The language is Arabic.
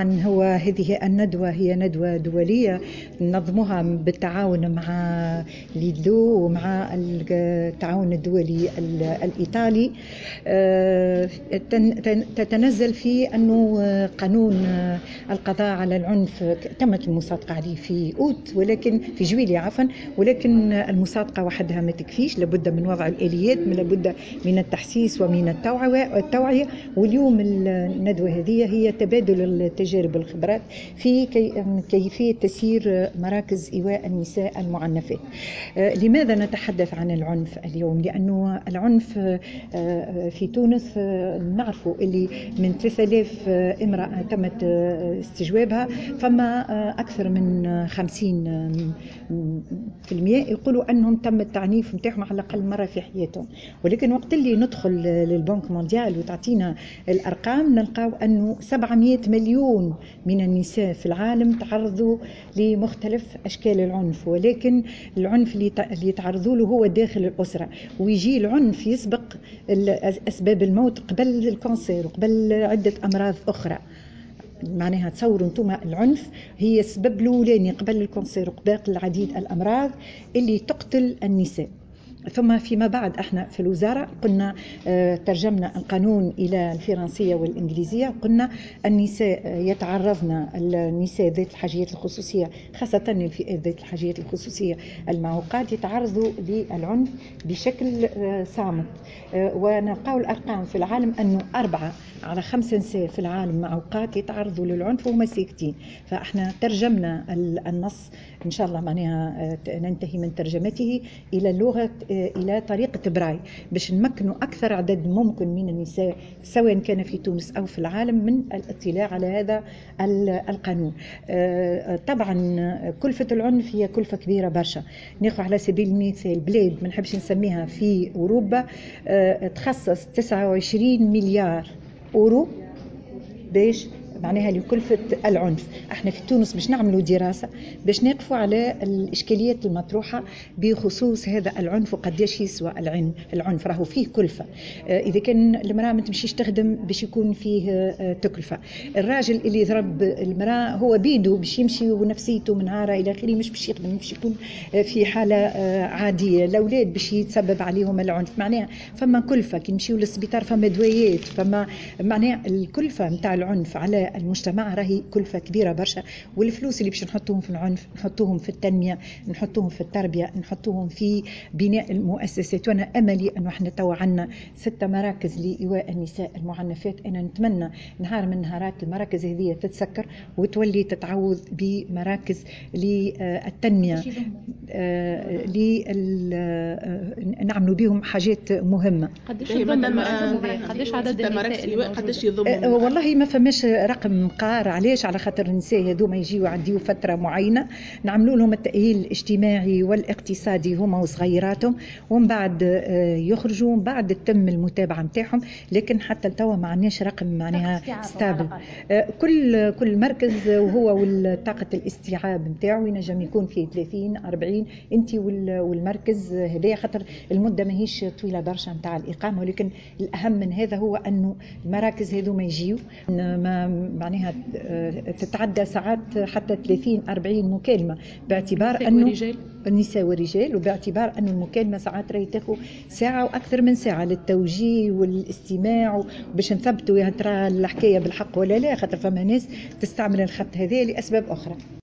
هو هذه الندوة هي ندوة دولية ننظمها بالتعاون مع ليدلو ومع التعاون الدولي الإيطالي. تتنزل في أنه قانون القضاء على العنف تمت المصادقة عليه في أوت، ولكن في جويلية عفوا، ولكن المصادقة وحدها ما تكفيش، لابد من وضع الآليات، لابد من التحسيس ومن التوعية. واليوم الندوة هذه هي تبادل التجارب والخبرات في كيفية تسيير مراكز إيواء النساء المعنفات. لماذا نتحدث عن العنف اليوم؟ لأنه العنف في تونس نعرفوا اللي من 3000 امرأة تمت استجوابها، فما أكثر من 50% يقولوا أنهم تم التعنيف متاعهم على الأقل مرة في حياتهم. ولكن وقت اللي ندخل للبنك مونديال وتعطينا الأرقام نلقاو أنه 700 مليون من النساء في العالم تعرضوا لمختلف أشكال العنف، ولكن العنف اللي يتعرضوا له هو داخل الأسرة، ويجي العنف يسبق أسباب الموت قبل الكانسير وقبل عدة أمراض أخرى. معناها تصوروا انتم العنف هي السبب الأولاني قبل الكانسير وقبل العديد الأمراض اللي تقتل النساء. ثم فيما بعد احنا في الوزارة قلنا ترجمنا القانون إلى الفرنسية والإنجليزية، قلنا النساء يتعرضن، النساء ذات الحاجيات الخصوصية خاصة الفئات ذات الحاجيات الخصوصية المعوقات يتعرضوا للعنف بشكل صامت. ونلقاو الأرقام في العالم أنه 4 على 5 نساء في العالم معوقات يتعرضوا للعنف وهم ساكتين. فاحنا ترجمنا النص إن شاء الله معناها ننتهي من ترجمته إلى اللغة، إلى طريقة براي، باش نمكنوا أكثر عدد ممكن من النساء سواء كان في تونس أو في العالم من الاطلاع على هذا القانون. طبعا كلفة العنف هي كلفة كبيرة برشا. ناخذ على سبيل المثال بلاد ما نحبش نسميها في أوروبا تخصص 29 مليار أورو باش معناها لكلفة العنف. احنا في تونس باش نعملوا دراسة باش نقفوا على الإشكاليات المطروحة بخصوص هذا العنف وقديش يسوى العنف. راهو فيه كلفة، إذا كان المرأة ما تمشيش تخدم باش يكون فيه تكلفة، الراجل اللي يضرب المرأة هو بيدو باش يمشي ونفسيته منهارة إلى آخره، مش باش يخدم، باش يكون في حالة عادية. الأولاد باش يتسبب عليهم العنف، معناها فما كلفة. كي نمشيو للسبيطار فما دويات، فما معناها الكلفة متاع العنف على المجتمع راهي كلفة كبيرة برشا. والفلوس اللي باش نحطوهم في العنف نحطوهم في التنمية، نحطوهم في التربية، نحطوهم في بناء المؤسسات. وانا املي انه احنا توا عندنا 6 مراكز لإيواء النساء المعنفات. انا نتمنى نهار من نهارات المراكز هذه تتسكر وتولي تتعوض بمراكز للتنمية، نعملوا بهم حاجات مهمة. قديش عدد النساء اللي قديش يضموا؟ والله ما فماش رقم قار، علاش؟ على خاطر النساء هذوما يجيوا يعديوا فترة معينة نعملوا لهم التأهيل الاجتماعي والاقتصادي هما وصغيراتهم، ومن بعد يخرجوا، ومن بعد تتم المتابعة متاعهم. لكن حتى التوا ما عندناش رقم معناها ستابل. كل مركز وهو والطاقة الاستيعاب متاعه ينجم يكون فيه 30 40 انت والمركز هذا، خاطر المدة ماهيش طويلة برشا متاع الإقامة. ولكن الأهم من هذا هو أنه المراكز هذو ما يجيو معناها تتعدى ساعات حتى 30 40 مكالمة، باعتبار أنه النساء والرجال، وباعتبار أن المكالمة ساعات راهي تاخذ ساعة وأكثر من ساعة للتوجيه والاستماع، باش نثبتوا يا ترى الحكاية بالحق ولا لا، خاطر فما ناس تستعمل الخط هذا لأسباب أخرى.